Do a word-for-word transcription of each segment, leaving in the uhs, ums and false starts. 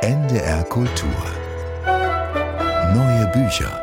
N D R Kultur. Neue Bücher.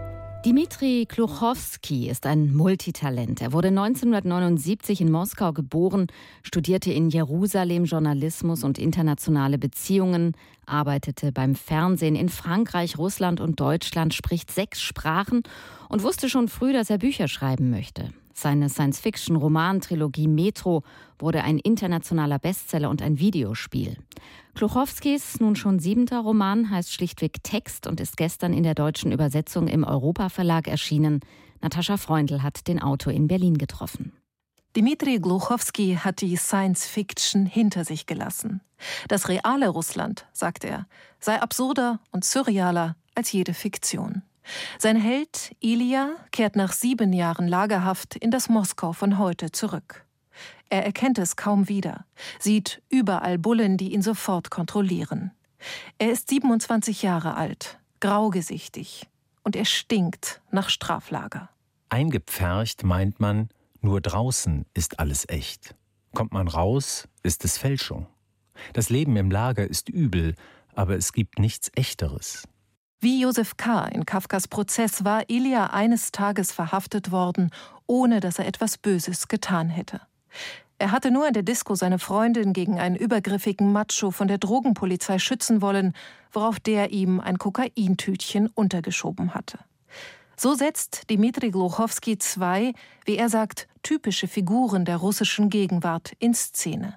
Dmitri Gluchowski ist ein Multitalent. Er wurde neunzehnhundertneunundsiebzig in Moskau geboren, studierte in Jerusalem Journalismus und internationale Beziehungen, arbeitete beim Fernsehen in Frankreich, Russland und Deutschland, spricht sechs Sprachen und wusste schon früh, dass er Bücher schreiben möchte. Seine Science-Fiction-Roman-Trilogie Metro wurde ein internationaler Bestseller und ein Videospiel. Gluchowskis nun schon siebenter Roman heißt schlichtweg Text und ist gestern in der deutschen Übersetzung im Europa-Verlag erschienen. Natascha Freundl hat den Autor in Berlin getroffen. Dmitri Gluchowski hat die Science-Fiction hinter sich gelassen. Das reale Russland, sagt er, sei absurder und surrealer als jede Fiktion. Sein Held, Ilja, kehrt nach sieben Jahren Lagerhaft in das Moskau von heute zurück. Er erkennt es kaum wieder, sieht überall Bullen, die ihn sofort kontrollieren. Er ist siebenundzwanzig Jahre alt, graugesichtig und er stinkt nach Straflager. Eingepfercht meint man, nur draußen ist alles echt. Kommt man raus, ist es Fälschung. Das Leben im Lager ist übel, aber es gibt nichts Echteres. Wie Josef K. in Kafkas Prozess war Ilja eines Tages verhaftet worden, ohne dass er etwas Böses getan hätte. Er hatte nur in der Disco seine Freundin gegen einen übergriffigen Macho von der Drogenpolizei schützen wollen, worauf der ihm ein Kokaintütchen untergeschoben hatte. So setzt Dmitri Gluchowski zwei, wie er sagt, typische Figuren der russischen Gegenwart in Szene.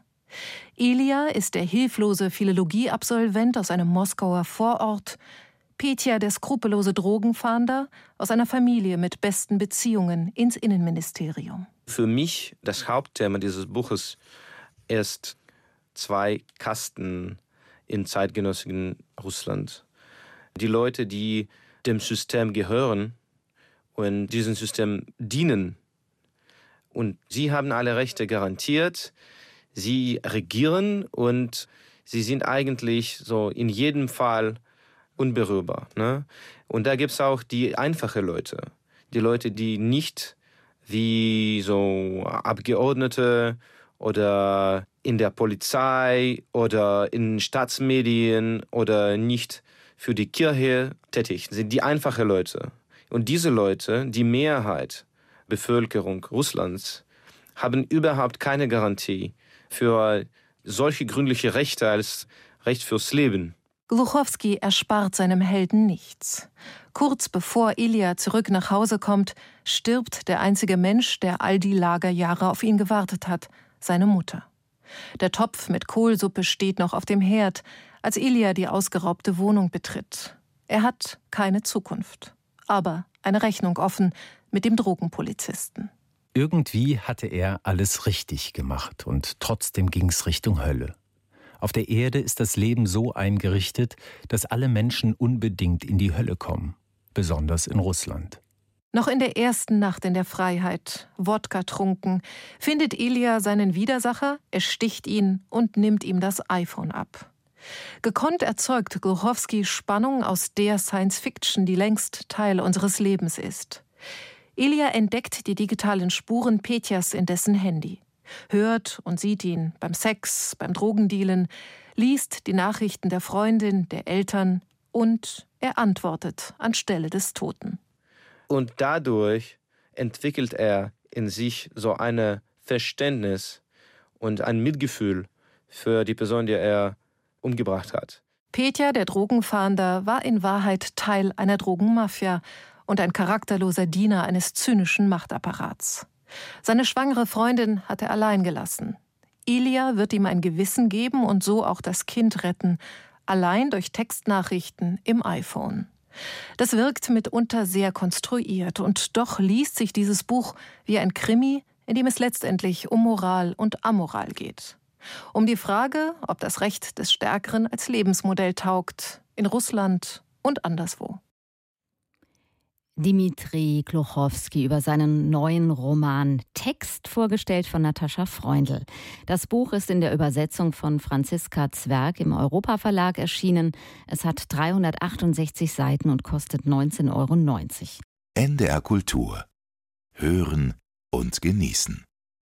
Ilja ist der hilflose Philologieabsolvent aus einem Moskauer Vorort, Petja der skrupellose Drogenfahnder aus einer Familie mit besten Beziehungen ins Innenministerium. Für mich das Hauptthema dieses Buches ist zwei Kasten im zeitgenössischen Russland. Die Leute, die dem System gehören und diesem System dienen. Und sie haben alle Rechte garantiert, sie regieren und sie sind eigentlich so in jedem Fall unberührbar. Ne? Und da gibt es auch die einfachen Leute. Die Leute, die nicht wie so Abgeordnete oder in der Polizei oder in Staatsmedien oder nicht für die Kirche tätig sind. Die einfachen Leute. Und diese Leute, die Mehrheit Bevölkerung Russlands, haben überhaupt keine Garantie für solche gründliche Rechte als Recht fürs Leben. Gluchowski erspart seinem Helden nichts. Kurz bevor Ilja zurück nach Hause kommt, stirbt der einzige Mensch, der all die Lagerjahre auf ihn gewartet hat, seine Mutter. Der Topf mit Kohlsuppe steht noch auf dem Herd, als Ilja die ausgeraubte Wohnung betritt. Er hat keine Zukunft, aber eine Rechnung offen mit dem Drogenpolizisten. Irgendwie hatte er alles richtig gemacht und trotzdem ging's Richtung Hölle. Auf der Erde ist das Leben so eingerichtet, dass alle Menschen unbedingt in die Hölle kommen, besonders in Russland. Noch in der ersten Nacht in der Freiheit, Wodka trunken, findet Ilja seinen Widersacher, ersticht ihn und nimmt ihm das iPhone ab. Gekonnt erzeugt Gluchowski Spannung aus der Science-Fiction, die längst Teil unseres Lebens ist. Ilja entdeckt die digitalen Spuren Petjas in dessen Handy. Hört und sieht ihn beim Sex, beim Drogendealen, liest die Nachrichten der Freundin, der Eltern und er antwortet anstelle des Toten. Und dadurch entwickelt er in sich so ein Verständnis und ein Mitgefühl für die Person, die er umgebracht hat. Petja, der Drogenfahnder, war in Wahrheit Teil einer Drogenmafia und ein charakterloser Diener eines zynischen Machtapparats. Seine schwangere Freundin hat er allein gelassen. Ilja wird ihm ein Gewissen geben und so auch das Kind retten, allein durch Textnachrichten im iPhone. Das wirkt mitunter sehr konstruiert und doch liest sich dieses Buch wie ein Krimi, in dem es letztendlich um Moral und Amoral geht. Um die Frage, ob das Recht des Stärkeren als Lebensmodell taugt, in Russland und anderswo. Dmitri Gluchowski über seinen neuen Roman Text, vorgestellt von Natascha Freundl. Das Buch ist in der Übersetzung von Franziska Zwerg im Europa-Verlag erschienen. Es hat dreihundertachtundsechzig Seiten und kostet neunzehn Euro neunzig. N D R Kultur. Hören und genießen.